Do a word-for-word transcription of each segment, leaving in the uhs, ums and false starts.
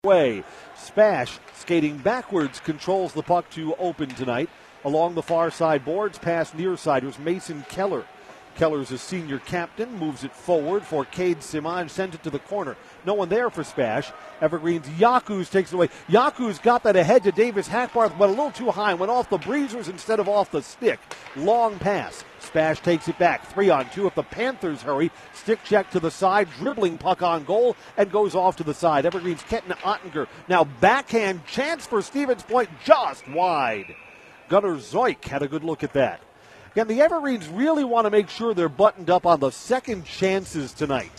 way. Spash, skating backwards, controls the puck to open tonight. Along the far side boards, past near side was Mason Keller. Keller's a senior captain, moves it forward for Cade Simage, sends it to the corner. No one there for Spash. Evergreen's Yakus takes it away. Yakus got that ahead to Davis Hackbarth, but a little too high. Went off the breezers instead of off the stick. Long pass. Spash takes it back. Three on two if the Panthers hurry. Stick check to the side, dribbling puck on goal, and goes off to the side. Evergreen's Kenton Ottinger. Now backhand chance for Stevens Point, just wide. Gunnar Zoik had a good look at that. Again, the Evergreens really want to make sure they're buttoned up on the second chances tonight.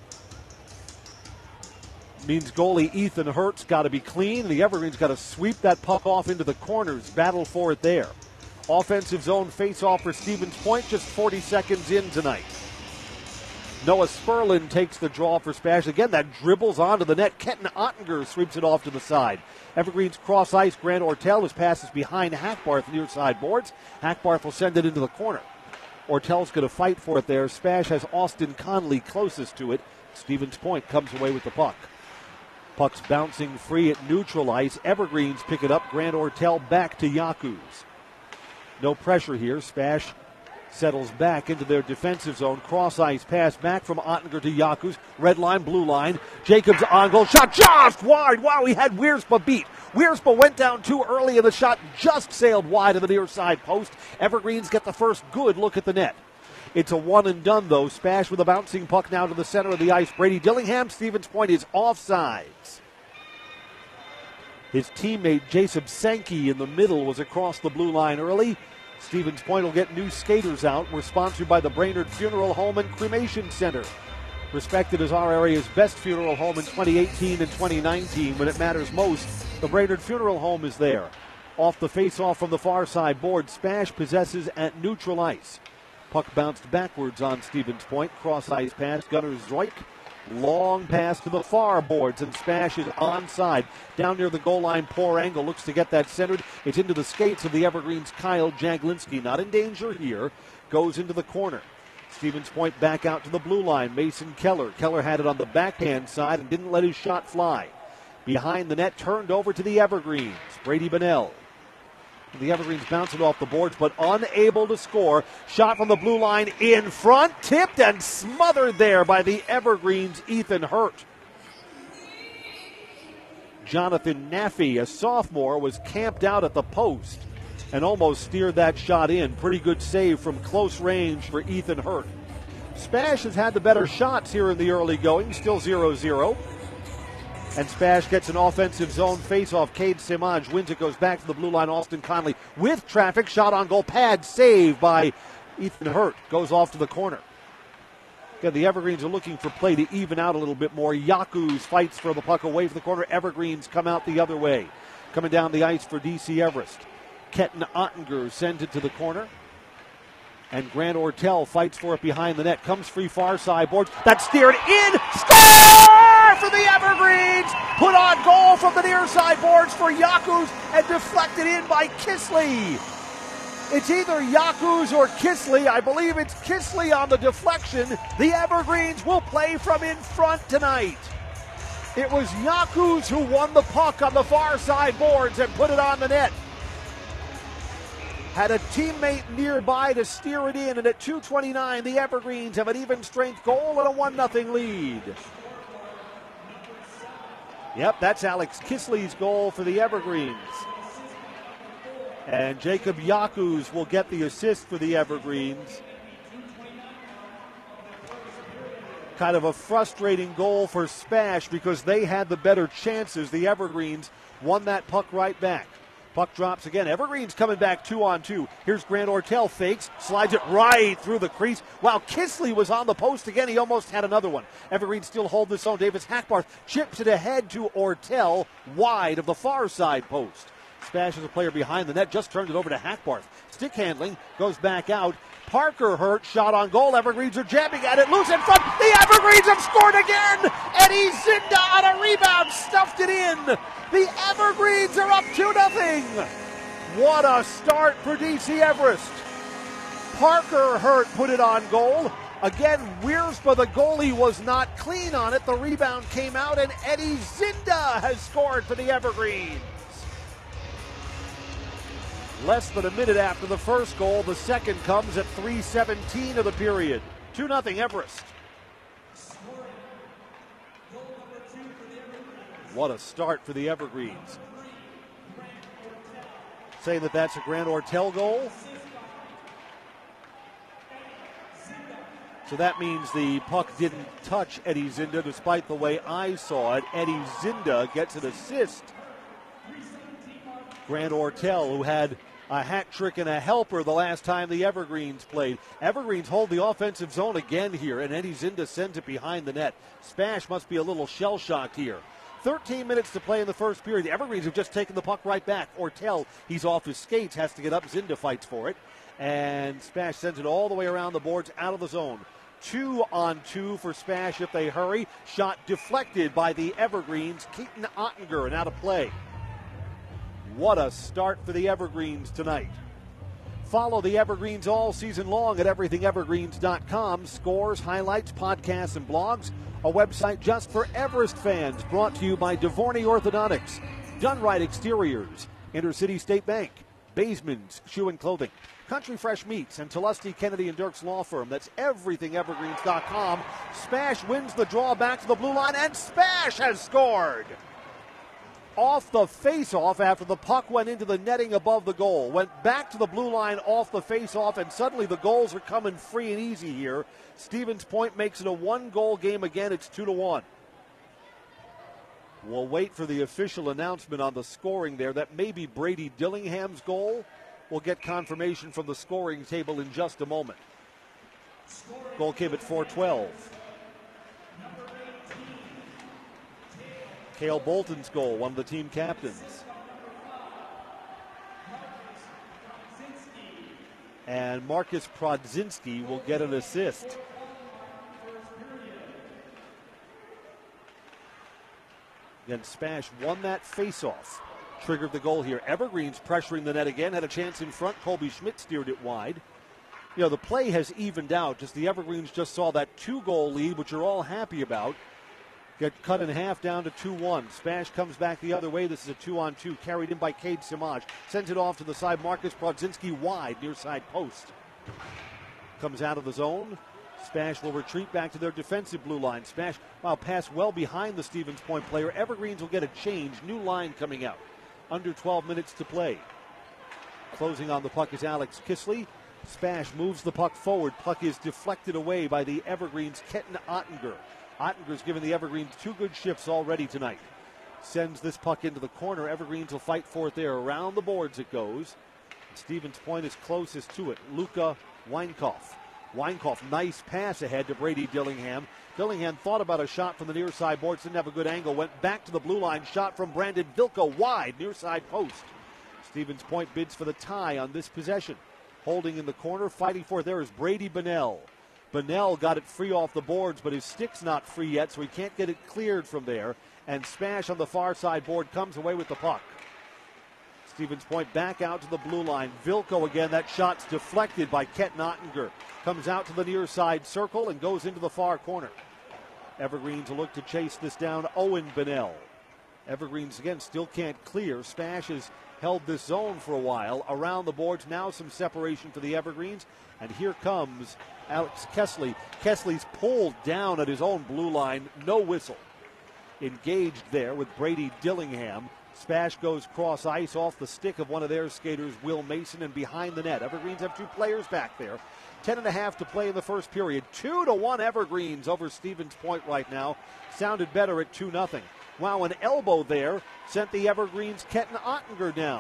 Means goalie Ethan Hurt's got to be clean. The Evergreens got to sweep that puck off into the corners, battle for it there. Offensive zone face-off for Stevens Point, just forty seconds in tonight. Noah Sperlin takes the draw for Spash. Again, that dribbles onto the net. Kenton Ottinger sweeps it off to the side. Evergreen's cross ice. Grant Ortel. His pass is behind Hackbarth near side boards. Hackbarth will send it into the corner. Ortel's going to fight for it there. Spash has Austin Conley closest to it. Stevens Point comes away with the puck. Puck's bouncing free at neutral ice. Evergreens pick it up. Grant Ortel back to Yakus. No pressure here. Spash settles back into their defensive zone. Cross ice pass back from Ottinger to Yakus. Red line, blue line. Jacobs on goal. Shot just wide. Wow, he had Wierspa beat. Wierspa went down too early and the shot just sailed wide of the near side post. Evergreens get the first good look at the net. It's a one and done though. Spash with a bouncing puck now to the center of the ice. Brady Dillingham. Stevens Point is offsides. His teammate Jacob Sankey in the middle was across the blue line early. Stevens Point will get new skaters out. We're sponsored by the Brainerd Funeral Home and Cremation Center. Respected as our area's best funeral home in twenty eighteen and twenty nineteen. When it matters most, the Brainerd Funeral Home is there. Off the face-off from the far side board, Spash possesses at neutral ice. Puck bounced backwards on Stevens Point. Cross ice pass, Gunnar Zoik. Long pass to the far boards, and Spash is onside. Down near the goal line, poor angle, looks to get that centered. It's into the skates of the Evergreens' Kyle Jaglinski. Not in danger here. Goes into the corner. Stevens Point back out to the blue line. Mason Keller. Keller had it on the backhand side and didn't let his shot fly. Behind the net, turned over to the Evergreens. Brady Bonnell. The Evergreens bounce it off the boards, but unable to score. Shot from the blue line in front, tipped and smothered there by the Evergreens' Ethan Hurt. Jonathan Naffey, a sophomore, was camped out at the post and almost steered that shot in. Pretty good save from close range for Ethan Hurt. Spash has had the better shots here in the early going, still zero zero. And Spash gets an offensive zone face-off. Cade Simage wins it, goes back to the blue line. Austin Conley with traffic. Shot on goal. Pad save by Ethan Hurt. Goes off to the corner. Again, the Evergreens are looking for play to even out a little bit more. Yakus fights for the puck away from the corner. Evergreens come out the other way. Coming down the ice for D C Everest. Kenton Ottinger sends it to the corner. And Grant Ortel fights for it behind the net. Comes free far side board. That's steered in. Score for the Evergreens. Put on goal from the near side boards for Yakus and deflected in by Kisley. It's either Yakus or Kisley. I believe it's Kisley on the deflection. The Evergreens will play from in front tonight. It was Yakus who won the puck on the far side boards and put it on the net. Had a teammate nearby to steer it in, and at two twenty-nine, the Evergreens have an even strength goal and a one nothing lead. Yep, that's Alex Kisley's goal for the Evergreens. And Jacob Yakus will get the assist for the Evergreens. Kind of a frustrating goal for Spash because they had the better chances. The Evergreens won that puck right back. Puck drops again. Evergreens coming back two on two. Here's Grant Ortel, fakes, slides it right through the crease. While Kisley was on the post again, he almost had another one. Evergreens still hold this zone. Davis Hackbarth chips it ahead to Ortel, wide of the far side post. Spash is a player behind the net, just turned it over to Hackbarth. Stick handling, goes back out. Parker Hurt, shot on goal. Evergreens are jamming at it, loose in front. The Evergreens have scored again. Eddie Zinda on a rebound, stuffed it in. The Evergreens are up two nothing. What a start for D C Everest. Parker Hurt put it on goal. Again, Wiersma, the goalie, was not clean on it. The rebound came out, and Eddie Zinda has scored for the Evergreens. Less than a minute after the first goal, the second comes at three seventeen of the period. two nothing Everest. What a start for the Evergreens. Saying that that's a Grant Ortel goal. So that means the puck didn't touch Eddie Zinda, despite the way I saw it. Eddie Zinda gets an assist. Grant Ortel, who had a hat trick and a helper the last time the Evergreens played. Evergreens hold the offensive zone again here, and Eddie Zinda sends it behind the net. Spash must be a little shell-shocked here. thirteen minutes to play in the first period. The Evergreens have just taken the puck right back. Ortel, he's off his skates, has to get up. Zinda fights for it. And Spash sends it all the way around the boards, out of the zone. Two on two for Spash if they hurry. Shot deflected by the Evergreens. Keaton Ottinger, and out of play. What a start for the Evergreens tonight. Follow the Evergreens all season long at everything evergreens dot com. Scores, highlights, podcasts, and blogs. A website just for Everest fans. Brought to you by Devorney Orthodontics, Done Right Exteriors, Intercity State Bank, Baseman's Shoe and Clothing, Country Fresh Meats, and Tulesti, Kennedy, and Dirk's Law Firm. That's everything evergreens dot com. Spash wins the draw back to the blue line, and Spash has scored. Off the face-off after the puck went into the netting above the goal. Went back to the blue line off the face-off, and suddenly the goals are coming free and easy here. Stevens Point makes it a one-goal game again. It's two to one. We'll wait for the official announcement on the scoring there. That may be Brady Dillingham's goal. We'll get confirmation from the scoring table in just a moment. Goal came at four twelve. Cale Bolton's goal, one of the team captains. And Marcus Prodzinski will get an assist. Again, Spash won that faceoff. Triggered the goal here. Evergreens pressuring the net again. Had a chance in front. Colby Schmidt steered it wide. You know, the play has evened out. Just the Evergreens just saw that two-goal lead, which you're all happy about, get cut in half down to two one. Spash comes back the other way. This is a two-on-two carried in by Cade Simage. Sends it off to the side. Marcus Prodzinski wide, near side post. Comes out of the zone. Spash will retreat back to their defensive blue line. Spash, wow, pass well behind the Stevens Point player. Evergreens will get a change. New line coming out. Under twelve minutes to play. Closing on the puck is Alex Kisley. Spash moves the puck forward. Puck is deflected away by the Evergreens' Keaton Ottinger. Ottinger's given the Evergreens two good shifts already tonight. Sends this puck into the corner. Evergreens will fight for it there. Around the boards it goes. Stevens Point is closest to it. Luka Weinkauf. Weinkauf, nice pass ahead to Brady Dillingham. Dillingham thought about a shot from the near side boards. Didn't have a good angle. Went back to the blue line. Shot from Brandon Vilko wide, near side post. Stevens Point bids for the tie on this possession. Holding in the corner, fighting for it there is Brady Bunnell. Bunnell got it free off the boards, but his stick's not free yet, so he can't get it cleared from there. And Spash on the far side board comes away with the puck. Stevens Point back out to the blue line. Vilko again, that shot's deflected by Keaton Ottinger. Comes out to the near side circle and goes into the far corner. Evergreens will look to chase this down. Owen Bunnell. Evergreens again still can't clear. Spash has held this zone for a while. Around the boards, now some separation for the Evergreens. And here comes Alex Kesley. Kesley's pulled down at his own blue line. No whistle. Engaged there with Brady Dillingham. Spash goes cross ice off the stick of one of their skaters, Will Mason, and behind the net. Evergreens have two players back there. Ten and a half to play in the first period. Two to one Evergreens over Stevens Point right now. Sounded better at two nothing. Wow, an elbow there sent the Evergreens' Keaton Ottinger down.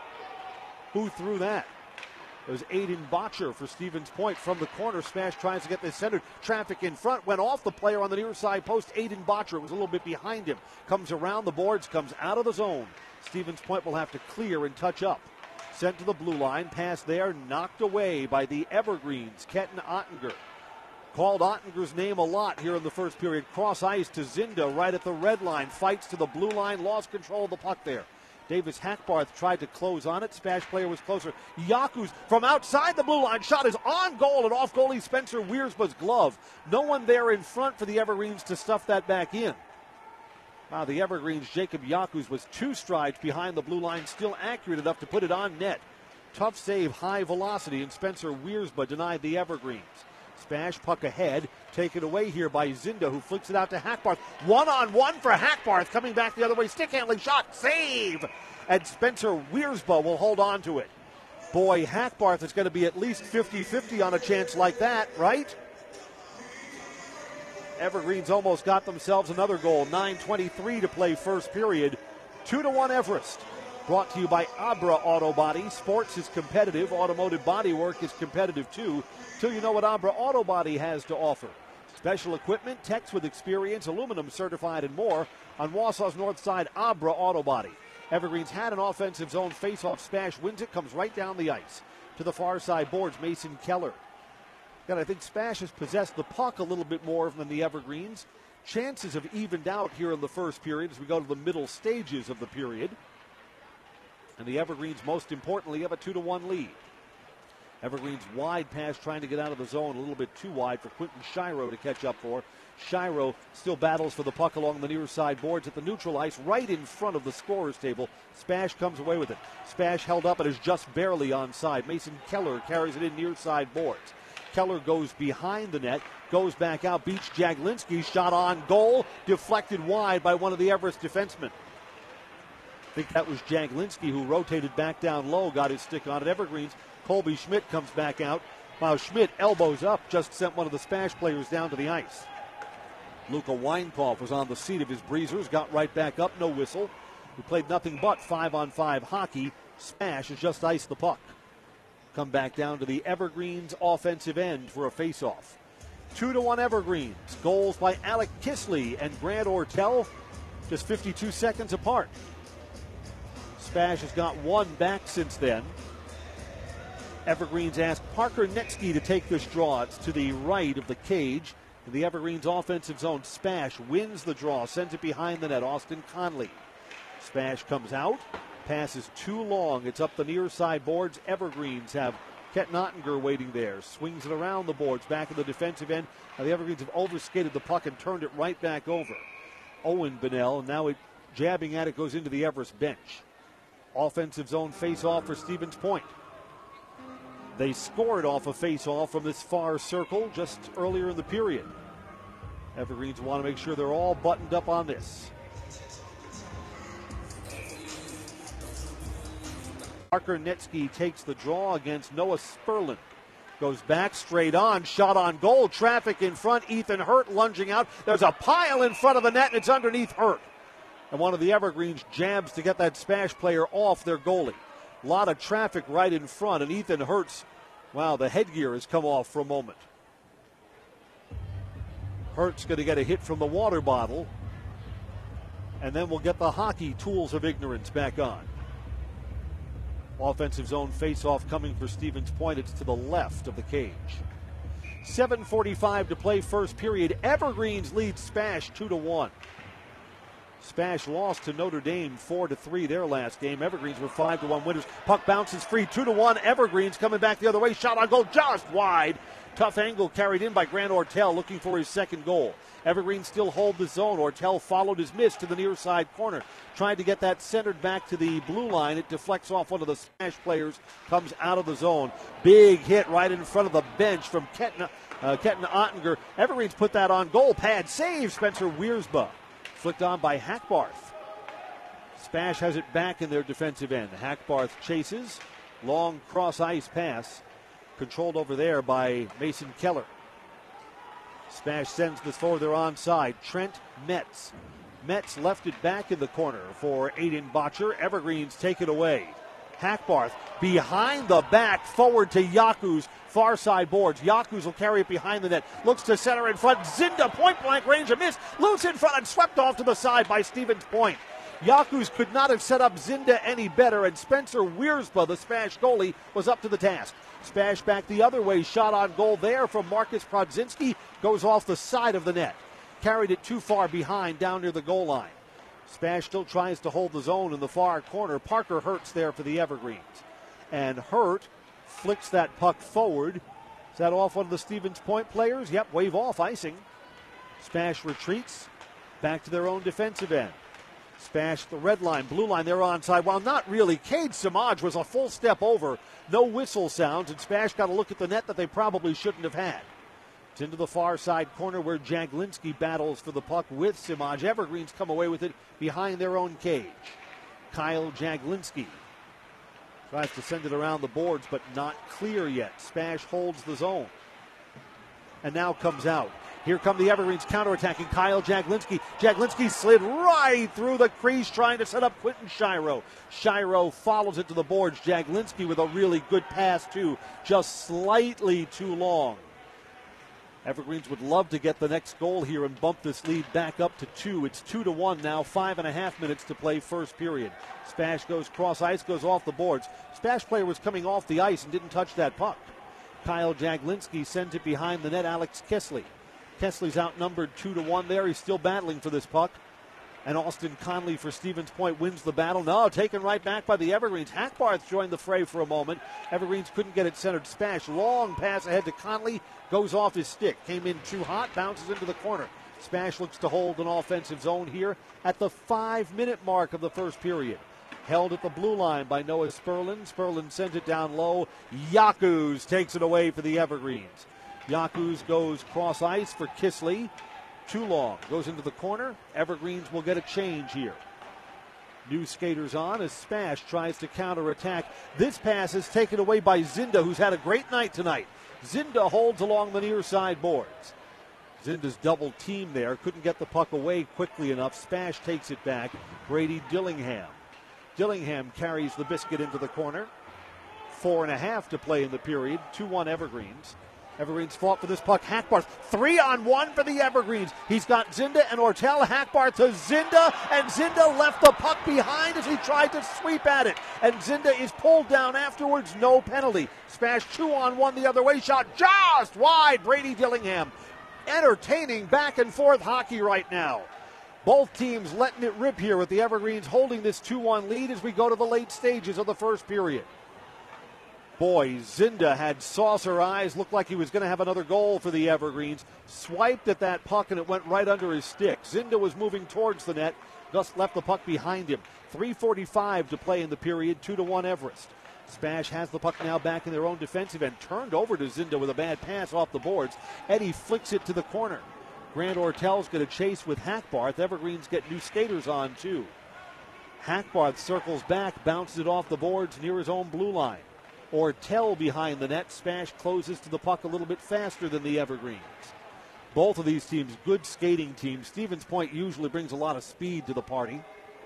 Who threw that? It was Aiden Botcher for Stevens Point from the corner. Spash tries to get this centered. Traffic in front. Went off the player on the near side post. Aiden Botcher was a little bit behind him. Comes around the boards. Comes out of the zone. Stevens Point will have to clear and touch up. Sent to the blue line. Pass there. Knocked away by the Evergreens. Keaton Ottinger. Called Ottinger's name a lot here in the first period. Cross ice to Zinda right at the red line. Fights to the blue line. Lost control of the puck there. Davis Hackbarth tried to close on it. Spash player was closer. Yakus from outside the blue line. Shot is on goal and off goalie Spencer Wiersba's glove. No one there in front for the Evergreens to stuff that back in. Wow, the Evergreens' Jacob Yakus was two strides behind the blue line, still accurate enough to put it on net. Tough save, high velocity, and Spencer Wiersba denied the Evergreens. Spash puck ahead, taken away here by Zinda, who flicks it out to Hackbarth. One-on-one for Hackbarth, coming back the other way. Stick handling shot, save! And Spencer Wiersba will hold on to it. Boy, Hackbarth is going to be at least fifty-fifty on a chance like that, right? Evergreens almost got themselves another goal. nine twenty-three to play first period. two to one Everest. Brought to you by Abra Auto Body. Sports is competitive. Automotive bodywork is competitive too. Till you know what Abra Auto Body has to offer. Special equipment, techs with experience, aluminum certified, and more on Wausau's north side. Abra Auto Body. Evergreens had an offensive zone face-off. Spash wins it, comes right down the ice. To the far side boards, Mason Keller. And I think Spash has possessed the puck a little bit more than the Evergreens. Chances have evened out here in the first period as we go to the middle stages of the period. And the Evergreens, most importantly, have a two to one lead. Evergreens wide pass trying to get out of the zone, a little bit too wide for Quentin Shiro to catch up for. Shiro still battles for the puck along the near side boards at the neutral ice, right in front of the scorer's table. Spash comes away with it. Spash held up and is just barely onside. Mason Keller carries it in near side boards. Keller goes behind the net, goes back out, beats Jaglinski, shot on goal, deflected wide by one of the Everest defensemen. I think that was Jaglinski who rotated back down low, got his stick on it. Evergreens, Colby Schmidt comes back out. While Schmidt elbows up, just sent one of the Spash players down to the ice. Luka Weinkauf was on the seat of his breezers, got right back up, no whistle. We played nothing but five-on-five hockey. Spash has just iced the puck. Come back down to the Evergreens offensive end for a face-off. Two to one Evergreens. Goals by Alec Kisley and Grant Ortel, just fifty-two seconds apart. Spash has got one back since then. Evergreens ask Parker Netsky to take this draw. It's to the right of the cage. In the Evergreens offensive zone, Spash wins the draw, sends it behind the net. Austin Conley. Spash comes out, passes too long. It's up the near side boards. Evergreens have Ket Nottinger waiting there. Swings it around the boards, back in the defensive end. Now the Evergreens have overskated the puck and turned it right back over. Owen Bennell, and now it jabbing at it goes into the Everest bench. Offensive zone face-off for Stevens Point. They scored off a face-off from this far circle just earlier in the period. Evergreens want to make sure they're all buttoned up on this. Parker Netsky takes the draw against Noah Sperlin. Goes back straight on, shot on goal, traffic in front, Ethan Hurt lunging out. There's a pile in front of the net and it's underneath Hurt. And one of the Evergreens jabs to get that Spash player off their goalie. A lot of traffic right in front, and Ethan Hurt's, wow, the headgear has come off for a moment. Hurt's going to get a hit from the water bottle, and then we'll get the hockey tools of ignorance back on. Offensive zone face-off coming for Stevens Point. It's to the left of the cage. seven forty-five to play first period. Evergreens lead Spash two to one. Spash lost to Notre Dame four to three their last game. Evergreens were five to one winners. Puck bounces free, two to one. Evergreens coming back the other way. Shot on goal just wide. Tough angle carried in by Grant Ortel looking for his second goal. Evergreens still hold the zone. Ortel followed his miss to the near side corner. Tried to get that centered back to the blue line. It deflects off one of the Spash players. Comes out of the zone. Big hit right in front of the bench from Ketan, uh, Ketan Ottinger. Evergreens put that on goal. Pad save. Spencer Wiersba. Flicked on by Hackbarth. Spash has it back in their defensive end. Hackbarth chases. Long cross ice pass. Controlled over there by Mason Keller. Spash sends this forward. They're onside. Trent Metz. Metz left it back in the corner for Aiden Botcher. Evergreens take it away. Hackbarth behind the back, forward to Yakus. Far side boards. Yakus will carry it behind the net. Looks to center in front. Zinda, point blank range, a miss. Loose in front and swept off to the side by Stevens Point. Yakus could not have set up Zinda any better, and Spencer Wiersba, the Spash goalie, was up to the task. Spash back the other way. Shot on goal there from Marcus Prodzinski. Goes off the side of the net. Carried it too far behind down near the goal line. Spash still tries to hold the zone in the far corner. Parker Hurt's there for the Evergreens. And Hurt flicks that puck forward. Is that off one of the Stevens Point players? Yep, wave off, icing. Spash retreats back to their own defensive end. Spash the red line, blue line, they're onside. Well, not really. Cade Samaj was a full step over. No whistle sounds, and Spash got a look at the net that they probably shouldn't have had. It's into the far side corner where Jaglinski battles for the puck with Samaj. Evergreens come away with it behind their own cage. Kyle Jaglinski tries to send it around the boards, but not clear yet. Spash holds the zone. And now comes out. Here come the Evergreens counterattacking Kyle Jaglinski. Jaglinski slid right through the crease trying to set up Quinton Shiro. Shiro follows it to the boards. Jaglinski with a really good pass too, just slightly too long. Evergreens would love to get the next goal here and bump this lead back up to two. It's two to one now, five and a half minutes to play first period. Spash goes cross ice, goes off the boards. Spash player was coming off the ice and didn't touch that puck. Kyle Jaglinski sends it behind the net, Alex Kesley. Kesley's outnumbered two to one there. He's still battling for this puck. And Austin Conley for Stevens Point wins the battle. No, taken right back by the Evergreens. Hackbarth joined the fray for a moment. Evergreens couldn't get it centered. Spash, long pass ahead to Conley. Goes off his stick. Came in too hot, bounces into the corner. Spash looks to hold an offensive zone here at the five-minute mark of the first period. Held at the blue line by Noah Sperlin. Sperlin sends it down low. Yakus takes it away for the Evergreens. Yakus goes cross ice for Kisley. Too long. Goes into the corner. Evergreens will get a change here. New skaters on as Spash tries to counterattack. This pass is taken away by Zinda, who's had a great night tonight. Zinda holds along the near side boards. Zinda's double team there. Couldn't get the puck away quickly enough. Spash takes it back. Brady Dillingham. Dillingham carries the biscuit into the corner. Four and a half to play in the period. two one Evergreens. Evergreens fought for this puck. Hackbarth, three on one for the Evergreens. He's got Zinda and Ortel. Hackbarth to Zinda, and Zinda left the puck behind as he tried to sweep at it. And Zinda is pulled down afterwards, no penalty. Spash two on one the other way, shot just wide. Brady Dillingham. Entertaining back and forth hockey right now. Both teams letting it rip here with the Evergreens holding this two one lead as we go to the late stages of the first period. Boy, Zinda had saucer eyes, looked like he was going to have another goal for the Evergreens. Swiped at that puck and it went right under his stick. Zinda was moving towards the net, just left the puck behind him. three forty-five to play in the period, two to one Everest. Spash has the puck now back in their own defensive end, turned over to Zinda with a bad pass off the boards. Eddie flicks it to the corner. Grant Ortel's going to chase with Hackbarth. Evergreens get new skaters on too. Hackbarth circles back, bounces it off the boards near his own blue line. Ortel behind the net. Spash closes to the puck a little bit faster than the Evergreens. Both of these teams, good skating teams. Stevens Point usually brings a lot of speed to the party.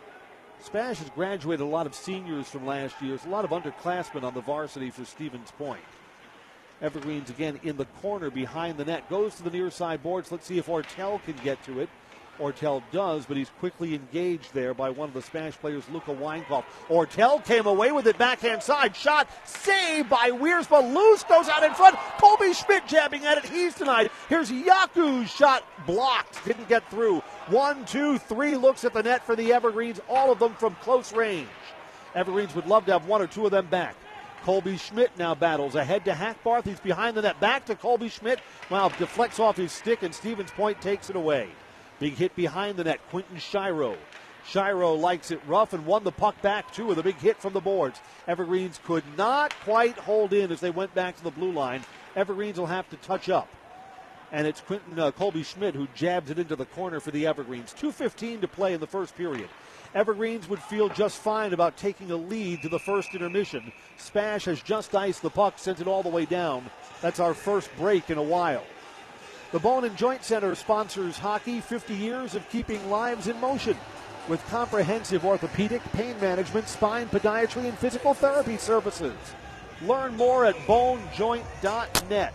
Spash has graduated a lot of seniors from last year. There's a lot of underclassmen on the varsity for Stevens Point. Evergreens again in the corner behind the net. Goes to the near side boards. Let's see if Ortel can get to it. Ortel does, but he's quickly engaged there by one of the Spash players, Luka Weinkauf. Ortel came away with it backhand side. Shot saved by Wiersma. Loose goes out in front. Colby Schmidt jabbing at it. He's denied. Here's Yaku's shot blocked. Didn't get through. One, two, three looks at the net for the Evergreens. All of them from close range. Evergreens would love to have one or two of them back. Colby Schmidt now battles ahead to Hackbarth. He's behind the net. Back to Colby Schmidt. Well, deflects off his stick and Stevens Point takes it away. Big hit behind the net, Quinton Shiro. Shiro likes it rough and won the puck back, too, with a big hit from the boards. Evergreens could not quite hold in as they went back to the blue line. Evergreens will have to touch up. And it's Quinton uh, Colby Schmidt who jabs it into the corner for the Evergreens. two fifteen to play in the first period. Evergreens would feel just fine about taking a lead to the first intermission. Spash has just iced the puck, sent it all the way down. That's our first break in a while. The Bone and Joint Center sponsors hockey, fifty years of keeping lives in motion. With comprehensive orthopedic, pain management, spine, podiatry, and physical therapy services. Learn more at bone joint dot net.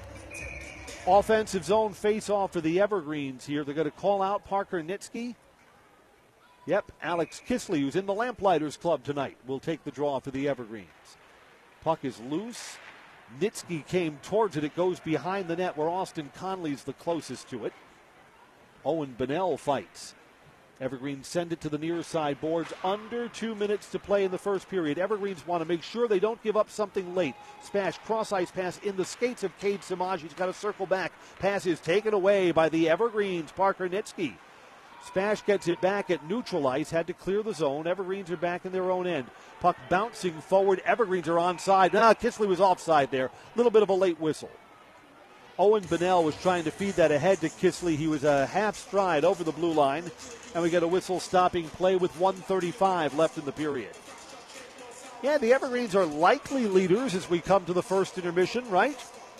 Offensive zone face-off for the Evergreens here. They're going to call out Parker Nitsky. Yep, Alex Kisley, who's in the Lamplighters Club tonight, will take the draw for the Evergreens. Puck is loose. Nitsky came towards it. It goes behind the net where Austin Conley's the closest to it. Owen Bunnell fights. Evergreens send it to the near side boards. Under two minutes to play in the first period. Evergreens want to make sure they don't give up something late. Spash, cross-ice pass in the skates of Cade Samaj. He's got to circle back. Pass is taken away by the Evergreens, Parker Nitsky. Spash gets it back at neutral ice. Had to clear the zone. Evergreens are back in their own end. Puck bouncing forward. Evergreens are onside. Ah, Kisly was offside there. A little bit of a late whistle. Owen Bennell was trying to feed that ahead to Kisly. He was a half stride over the blue line. And we get a whistle stopping play with one thirty-five left in the period. Yeah, the Evergreens are likely leaders as we come to the first intermission, right?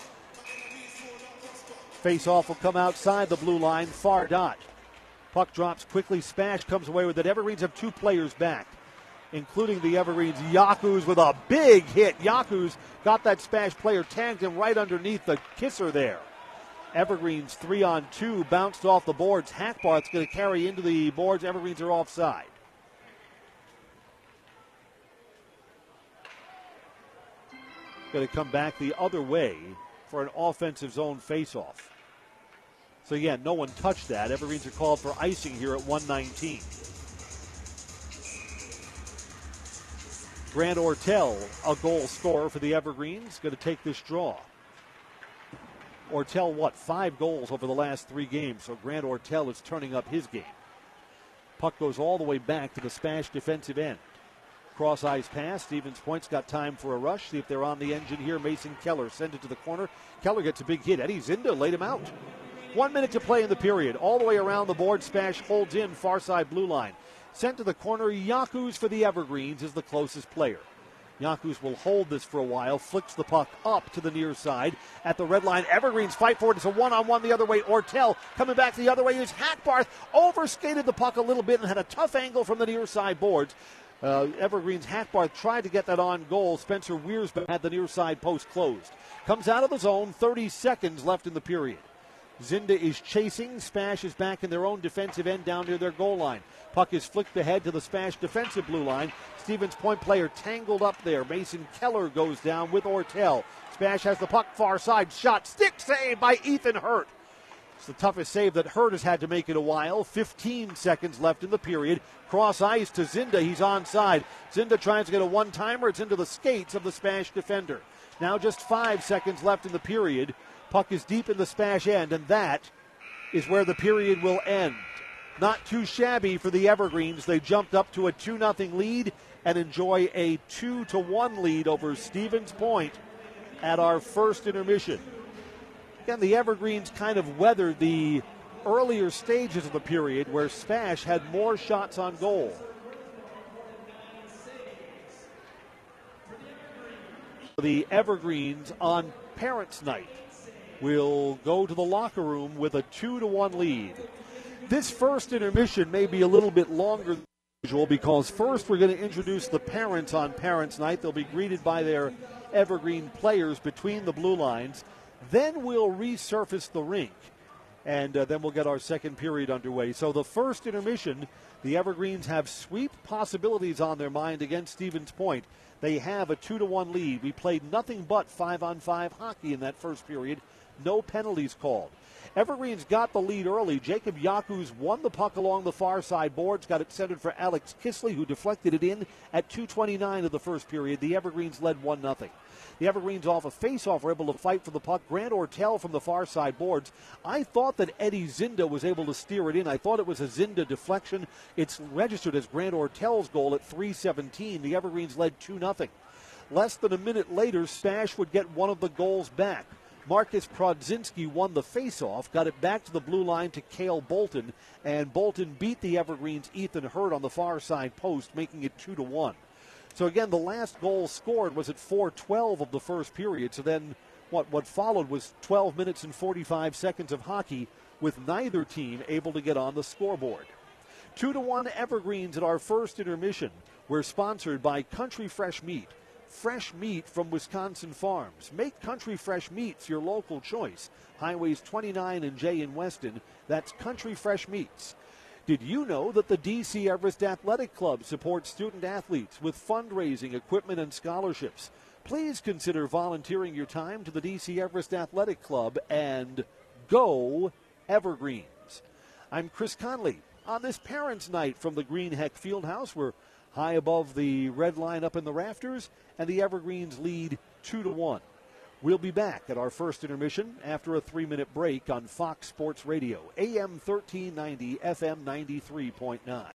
Face-off will come outside the blue line, far dot. Puck drops quickly. Spash comes away with it. Evergreens have two players back, including the Evergreens. Yakus with a big hit. Yakus got that Spash player, tagged him right underneath the kisser there. Evergreens three on two, bounced off the boards. Hackbarth's going to carry into the boards. Evergreens are offside. Going to come back the other way for an offensive zone faceoff. So again, no one touched that. Evergreens are called for icing here at one nineteen. Grant Ortel, a goal scorer for the Evergreens, going to take this draw. Ortel, what, five goals over the last three games, so Grant Ortel is turning up his game. Puck goes all the way back to the Spash defensive end. Cross-ice pass. Stevens Point's got time for a rush. See if they're on the engine here. Mason Keller sends it to the corner. Keller gets a big hit. Eddie Zinda laid him out. One minute to play in the period. All the way around the board. Spash holds in far side blue line. Sent to the corner. Yakus for the Evergreens is the closest player. Yakus will hold this for a while, flicks the puck up to the near side at the red line. Evergreens fight for it. It's a one-on-one the other way. Ortel coming back the other way is Hackbarth. Overskated the puck a little bit and had a tough angle from the near side boards. Uh, Evergreens Hackbarth tried to get that on goal. Spencer Wiersbe had the near side post closed. Comes out of the zone, thirty seconds left in the period. Zinda is chasing. Spash is back in their own defensive end down near their goal line. Puck is flicked ahead to the Spash defensive blue line. Stevens Point player tangled up there. Mason Keller goes down with Ortel. Spash has the puck far side. Shot. Stick save by Ethan Hurt. It's the toughest save that Hurt has had to make in a while. fifteen seconds left in the period. Cross ice to Zinda. He's onside. Zinda tries to get a one-timer. It's into the skates of the Spash defender. Now just five seconds left in the period. Puck is deep in the Spash end, and that is where the period will end. Not too shabby for the Evergreens. They jumped up to a two nothing lead and enjoy a two to one lead over Stevens Point at our first intermission. Again, the Evergreens kind of weathered the earlier stages of the period where Spash had more shots on goal. The Evergreens on Parents' Night will go to the locker room with a two to one lead. This first intermission may be a little bit longer than usual because first we're going to introduce the parents on Parents' Night. They'll be greeted by their Evergreen players between the blue lines. Then we'll resurface the rink, and uh, then we'll get our second period underway. So the first intermission, the Evergreens have sweep possibilities on their mind against Stevens Point. They have a two to one lead. We played nothing but five-on-five hockey in that first period. No penalties called. Evergreens got the lead early. Jacob Yakus won the puck along the far side boards, got it centered for Alex Kisly, who deflected it in at two twenty-nine of the first period. The Evergreens led one nothing. The Evergreens off a face-off were able to fight for the puck. Grant Ortel from the far side boards. I thought that Eddie Zinda was able to steer it in. I thought it was a Zinda deflection. It's registered as Grant Ortel's goal at three seventeen. The Evergreens led two nothing. Less than a minute later, Spash would get one of the goals back. Marcus Prodzinski won the face-off, got it back to the blue line to Cale Bolton, and Bolton beat the Evergreens' Ethan Hurt on the far side post, making it two to one. So again, the last goal scored was at four twelve of the first period. So then what, what followed was twelve minutes and forty-five seconds of hockey with neither team able to get on the scoreboard. two to one Evergreens at our first intermission. We're sponsored by Country Fresh Meat. Fresh meat from Wisconsin farms. Make Country Fresh Meats your local choice. Highways twenty-nine and J in Weston. That's Country Fresh Meats. Did you know that the D C Everest Athletic Club supports student athletes with fundraising, equipment, and scholarships? Please consider volunteering your time to the D C Everest Athletic Club and go Evergreens. I'm Chris Conley. on this Parents' Night from the Green Heck Fieldhouse. We're high above the red line up in the rafters, and the Evergreens lead two to one. We'll be back at our first intermission after a three-minute break on Fox Sports Radio, A M thirteen ninety, F M ninety-three point nine.